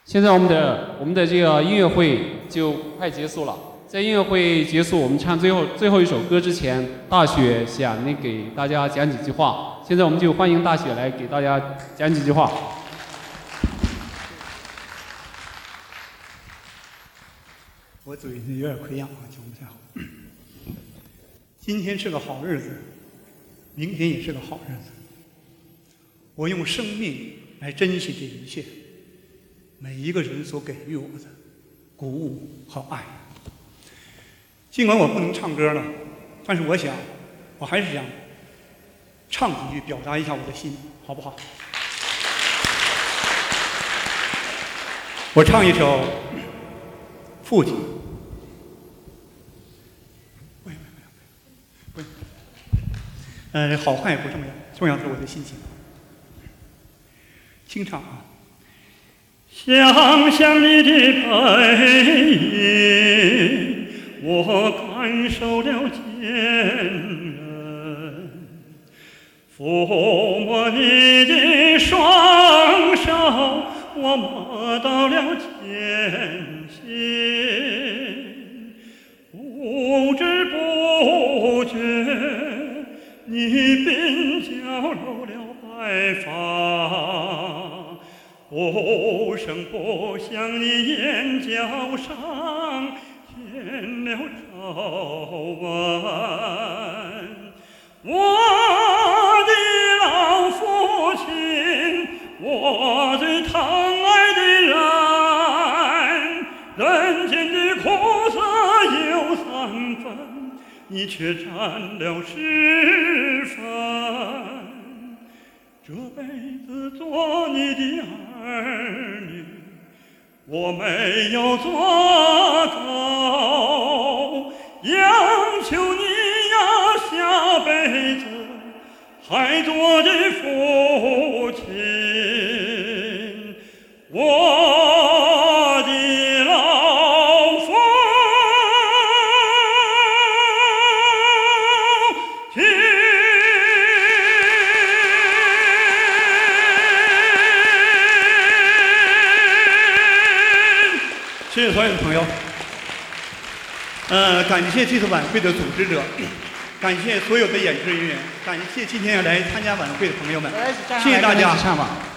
现在我们的这个音乐会就快结束了，在音乐会结束，我们唱最后一首歌之前，大雪想给大家讲几句话。现在我们就欢迎大雪来给大家讲几句话。 我嘴有点溃疡啊，讲不太好。今天是个好日子，明天也是个好日子。我用生命来珍惜这一切，每一个人所给予我的鼓舞和爱。尽管我不能唱歌了，但是我想，我还是想唱几句，表达一下我的心，好不好？我唱一首《父亲》。好坏不重要，重要是我的心情。清唱啊。想想你的背影，我感受了坚韧；抚摸你的双手，我摸到了艰辛。不知不觉，你鬓角露了白发，不声不响，你眼角上添了皱纹。我的老父亲，我最疼爱的人，人间的苦涩有3分，你却占了10分。这辈子做你的儿女，我没有做够，要求你呀，下辈子还做我的父亲。我的老父亲。谢谢所有的朋友，感谢这次晚会的组织者，感谢所有的演职人员，感谢今天要来参加晚会的朋友们，谢谢大家。 唱吧。